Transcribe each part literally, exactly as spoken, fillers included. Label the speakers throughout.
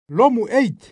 Speaker 1: Lomu eight.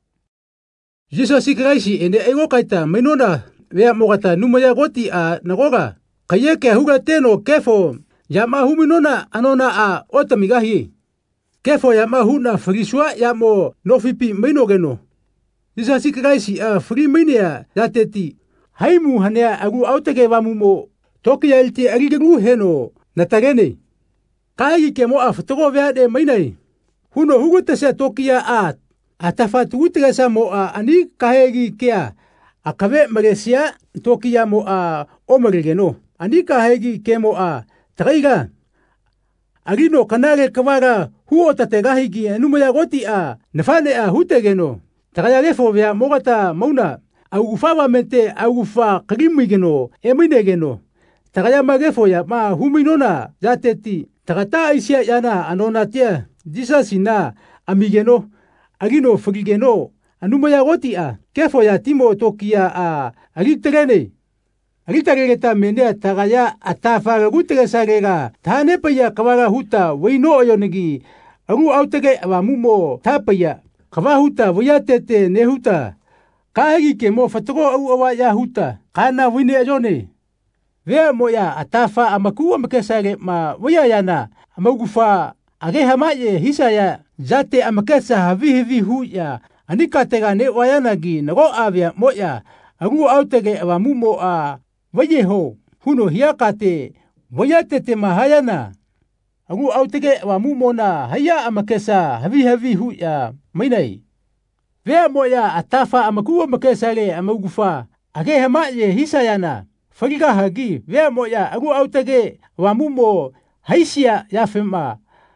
Speaker 1: Jesus Christ ene ego kaita mainona vea mogata numaya goti a nagoga. Kayeke huga teno kefo yama huminona anona a otamigahi. Kefo yama huna friswa yamo nofipi mainogeno. Jesus Christ a free minia dateti. Haimu hanea agu autake vamumo toki elti agigengu heno natagene. Kai kemo a fotogo vea de mainai. Huno huguta se tokia a atafatu utega mo a ani kahegi kia akabe maresia tokia mo a omerigeno ani kahegi kemo a taiga agino kanage kawaga huo tategahi ki numaya goti a nafane a hutegeno tagaya lefo vea mogata mauna augufawa mente augufa krimigeno eminegeno tagaya magefo ya ma huminona jateti tagata isia yana anona tia disasina amigeno agino frigeno anumaya goti a kefo ya timo tokia a agiterene agitereta mende tagaya atafa guteresarega tane paya kawaga huta weino yonegi agu autege amumo tapaya kawa huta voyatete nehuta kaegi kemo fatogo au awa ya huta kana wine yone ve moya atafa amaku amakesare ma voyayana amagufa age hamaye hisaya jate amakesa havi hivi huya anika tega ne wayanagi nago avya moya agu autege amumo a vayeho huno hiakate voyatete mahayana agu autege amumo na haya amakesa havi havi huya mainai ve moya atafa amaku amakesa le amagufa age hamaye hisayana fagiga hagi ve moya agu autege amumo haisia yafema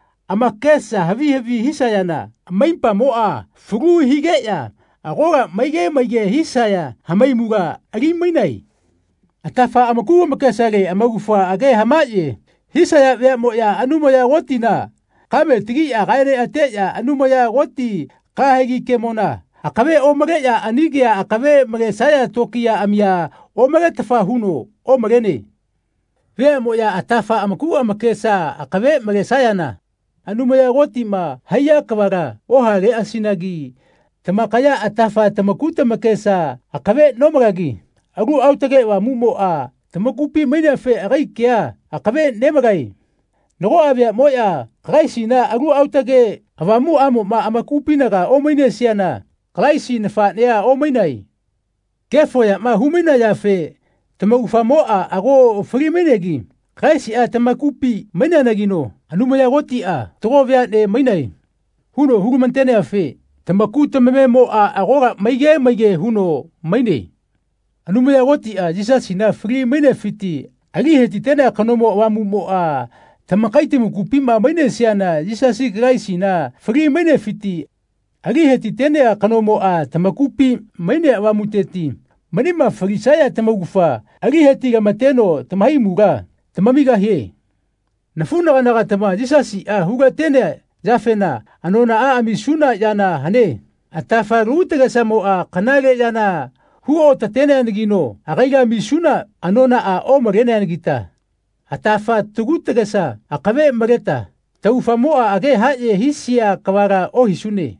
Speaker 1: amakesa havi havi hisayana maimpa moa fugu higeya agora maige maige hisaya hamaimuga agi mainai atafa amaku amakesa ge amagufa age hamaye hisaya ve moya anumaya gotina kame tigi agaire ateya anumaya goti kahegi kemona akabe omageya anigia akabe magesaya tokia amia omage tafahuno omagene ve moya atafa amaku amakesa akabe magesayana anumaya goti ma haya kawaga ohage asinagi tamakaya atafa tamakuta makesa akabe nomagagi agu autage wa mumo a tamakupi maina fe agaikia akabe nemagai nogo abya moya kaisina agu autage awamu amo ma amakupi naga o maina siana kaisina fa nea o mainai kefo ya ma humina ya fe tamagufa mo a ago frimenegi kaisi a tamakupi maina nagino anumaya goti a togo vea de mainai huno hugumantene afe tamakuta meme mo a agora maige maige huno maine anumaya goti a jisasina free maine fiti agi heti tene kanomo wamu mo a tamakaite mukupi ma maine siana jisasi graisina free maine fiti agi heti tene kanomo a tamakupi maine wamu teti manima farisaya tamagufa agi heti gamateno tamaimuga tamamiga he nafuna naga tama jisasi a huga tene jafena anona a amisuna yana hane atafa rutega samo a kanage yana huo tatene anigino agaiga misuna anona a o marene anigita atafa tugutega sa akabe mareta taufa moa age haye hisia kawaga o hisune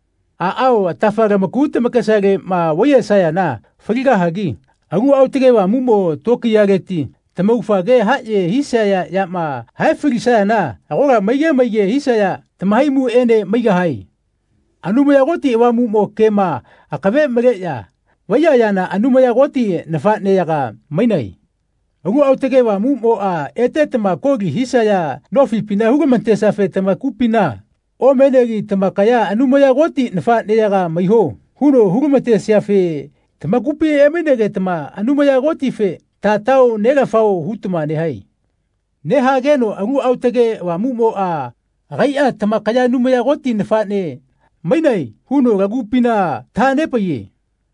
Speaker 1: a ao atafa ramakuta makasage ma waya saya na fagiga hagi agu autege wa mumo toki yageti tamaufa haye hisaya yama haifrisaya na agora maige maige hisaya tamaimu ene maiga hai anumaya goti wa mumo kema akabe mageya waya yana anumaya goti nafane yaga mainai agu autege wa mumo a ete tamakogi hisaya nofi pina hugo mantesa fe tamakupina o menegi tamakaya anumaya goti nafane yaga maiho huno hugo mantesa fe tamakupi emenege tama anumaya goti fe tatau nega fao hutuma ne hai ne hageno agu autage wa mumo a gaia tamakaya numaya goti nefane mainai huno gagupina tane paye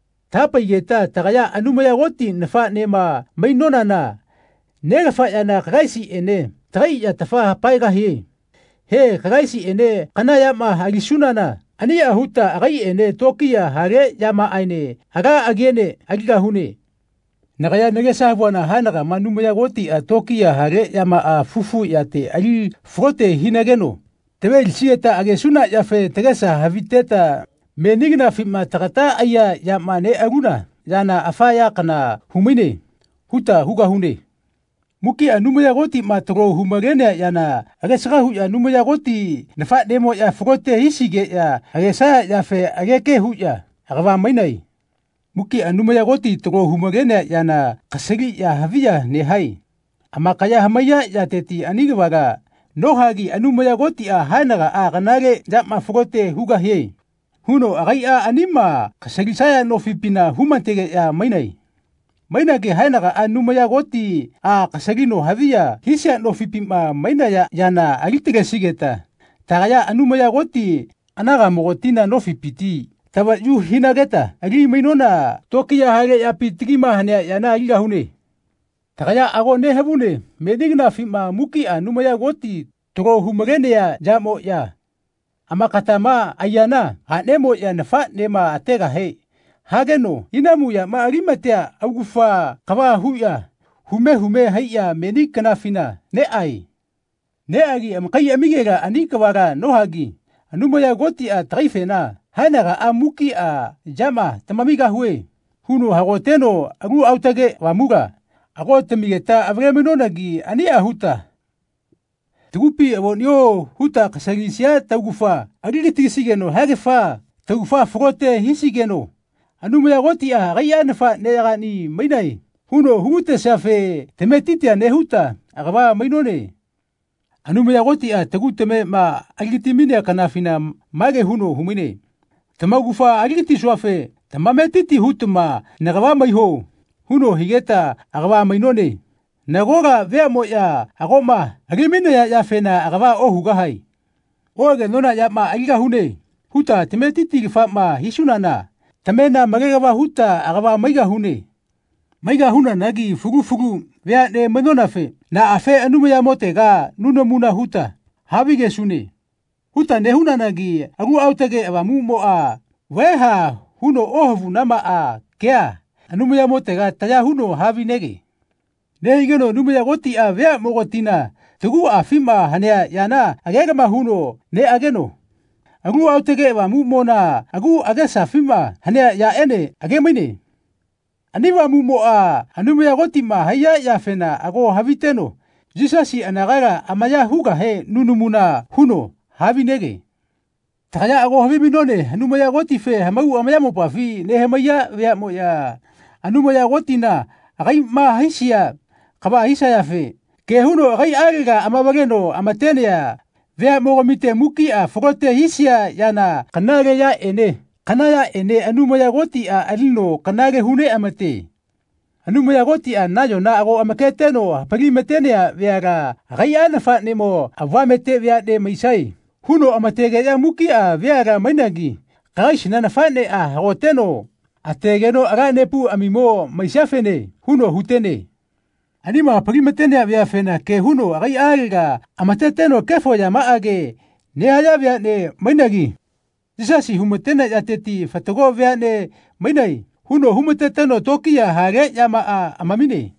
Speaker 1: tapaye ta tagaya anumaya goti nefane ma mainona na nega fa yana gaisi ene tai ya tafa paiga he he gaisi ene kanaya ma hagisuna na ani ahuta agai ene tokia hare yama aine aga agene agiga hune nagaya nagesa bwana hanaga manumaya goti a tokia hare yama a fufu yate ali frote hinageno Tewe ilsieta agesuna yafe tegesa haviteta menigna fima takata aya ya mane aguna yana afaya kana humine huta huga hune. Muki anumu ya goti matro humagene yana agesaka huya anumu ya goti nafa demo ya frote hisige ya agesa yafe ageke huya agava mainai. Muki anumu ya goti tro humagene yana kasegi ya havia ne hai. Amakaya hamaya ya teti anigawaga nohagi anumu ya goti a hanaga a kanage jama frote huga he. Huno agai a anima kasegi saya no fipina humantege ya mainai. Maina ke hainaga anuma ya goti a kasagino havia hisia no fipima maina ya yana agitega sigeta. Tagaya anuma ya goti anaga mogotina no fipiti. Taba yu hinageta agi mainona tokia hage ya pitigima hanya yana agiga hune. Tagaya ago ne hebune medigna fima muki anuma ya goti toro humagene ya jamo ya. Amakatama ayana anemo ya nafa nema atega he. Hageno inamu ya maarimatea augufa kawa huya hume hume haya meni kanafina ne ai. Ne agi amkai amigega anikawaga nohagi anuma ya goti a taifena hanaga amuki a jama tamamiga hue. Huno hagoteno agu autage wamuga ago tamigeta avremenonagi ani ahuta. Tugupi awonyo huta kasagisia taugufa agigitisigeno hagefa taugufa frote hisigeno. Anuma ya goti a gaya nafa negani mainai. Huno hute safe temetitia nehuta agava mainone. Anuma ya goti a taguteme ma agitimine kanafina mage huno humine. Tamagufa agiti swafe tamametiti hutuma nagava maiho. Huno higeta agava mainone. Nagoga vea moya agoma agimine ya yafena agava ohugahai. Oge nona ya ma agiga hune. Huta temetiti gifama hisunana. Tamena magagawa huta agava maiga hune. Maiga huna nagi fugu fugu vea ne manonafe na afe anuma ya motega nuno muna huta habige sune. Huta ne huna nagi agu autage awamu moa weha huno ohavu nama a kea anuma ya motega taya huno havi nege. Ne higeno numa ya goti a vea mogotina tugu a fima hanea yana agegama huno ne ageno. Agu autege wa mumona agu agesa fima hanya ya ene agemine. Aniwa mumoa anuma ya goti ma haya ya fena ago haviteno. Jisasi anagaga amaya huga he nunumuna huno havinege. Takaya ago haviminone anuma ya goti fe hamau amaya mopafi ne hamaya vea moya. Anuma ya goti na agai ma hisia kaba hisa ya fe. Ke huno agai agega amabageno amatenea. Vea mogomite muki a frote hisia yana kanage ya ene. Kanaya ene anuma ya goti a alino kanage hune amate. Anuma ya goti a nayo na ago amaketeno palimetenea veaga gaya nafa nemo avamete vea de maisai. Huno amatege ya muki a veaga mainagi. Kaishina nafa ne a hagoteno. Ategeno aganepu amimo maisafene. Huno hutene. Anima palimetene vea fena ke huno agai agega amateteno kefo ya maage ne haya vea ne mainagi. Jisasi humetena ya teti fatogo vea ne mainai. Huno humeteteno tokia hage ya maa amamine.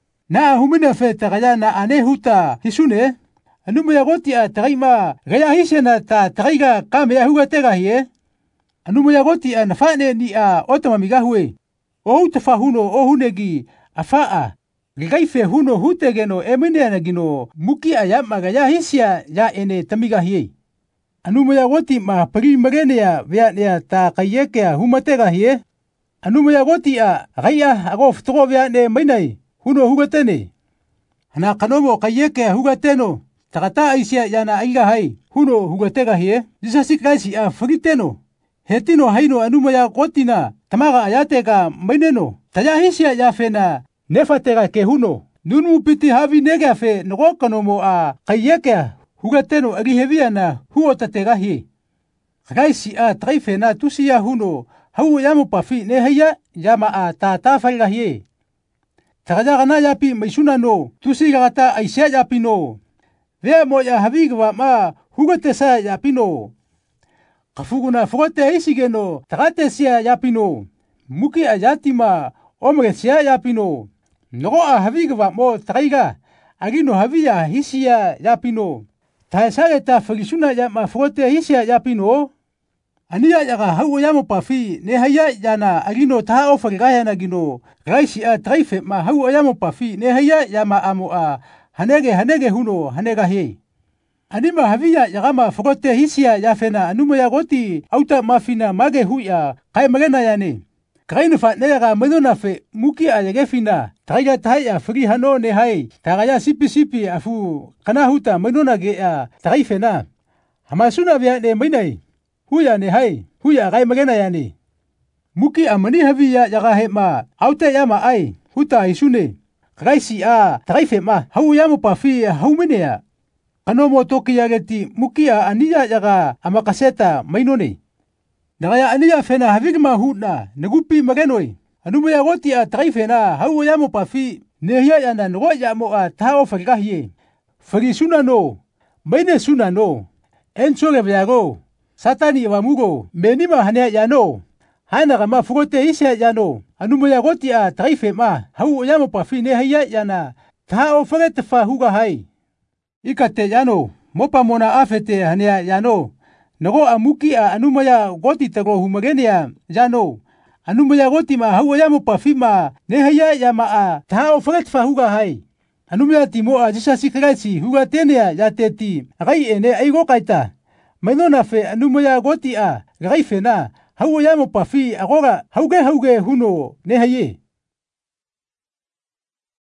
Speaker 1: Na humine fe tagaya na ane huta hisune. Anuma ya goti a tagaima gaya hisena ta tagaiga kame ya huga tega hie. Anuma ya goti a nafane ni a otamamiga hue. O utafa huno o hunegi afaa. Gigaife huno hutegeno emine nagino muki ayama gaya hisia ya ene tamiga hie. Anuma ya goti ma pari magenea vea nea ta kayekea humatega hie. Anuma ya goti a gaya ago ftogo vea ne mainai huno hugatene. Hana kanomo kayekea hugateno. Takata aisia yana aiga hai huno hugatega hie. Jisasi kaisi a fagiteno. Hetino haino anuma ya goti na tamaga ayatega maineno. Taya hisia ya fena. Nefatega ke huno. Nunu piti havi negafe nogokanomo a kayekea hugateno agihevia na huo tatega hie. Kagaisi a traife na tusia huno hau yamu pafi ne haya yama a tata faiga hie. Tagaja gana yapi maisuna no tusi gata aisia yapi no. Vea moya havigwa ma hugate sa yapi no. Kafuguna fugote isigeno tagate sia yapi no. Muki ayatima omre sia yapi no. Nogo a havigwa mo taiga agino havia hisia yapino. Ta sare ta fagisuna ya ma fote hisia ya pino. Ania ya ga hau ya mo pafi ne haya ya na agino ta o fagaya na gino. Raisi a traife ma hau ya mo pafi ne haya ya ma amo a hanege hanege huno hanega he. Anima havia ya gama fote hisia ya fena anumo ya goti auta mafina mage huya kai magena ya ne. Kainu fa ne ga medona fe muki a yage fina taiga taia free hano ne hai tagaya sipi sipi afu kana huta medona ge a taife na hamasuna via ne mainai huya ne hai huya kai magena ya ne muki amani havia ya ga hema auta ya ma ai huta isune kaisi a taife ma hau ya mo pafi hau menea kano mo toki ya geti muki a ania ya ga amakaseta mainone Nagaya ania fena havigma huna negupi magenoi anumo ya goti a taife na hau ya mo pafi ne hia ya na ngo ya mo a tao fagahie fagi suna no maine suna no enso ge viago satani wa mugo menima hane ya no hana ga ma fugote isia ya no anumo ya goti a taife ma hau ya mo pafi ne hia ya na tao fagete fa huga hai ikate ya no mopa mona afete hane ya no Nago amuki a anumaya goti tago humagenia jano anumaya goti ma hau ya mo pafima ne haya ya ma a tao faget fa huga hai anumaya timo a jisa sikraisi huga tenea ya teti gai ene aigo kaita mainona fe anumaya goti a gai fena hau ya mo pafi agora hauge hauge huno ne haye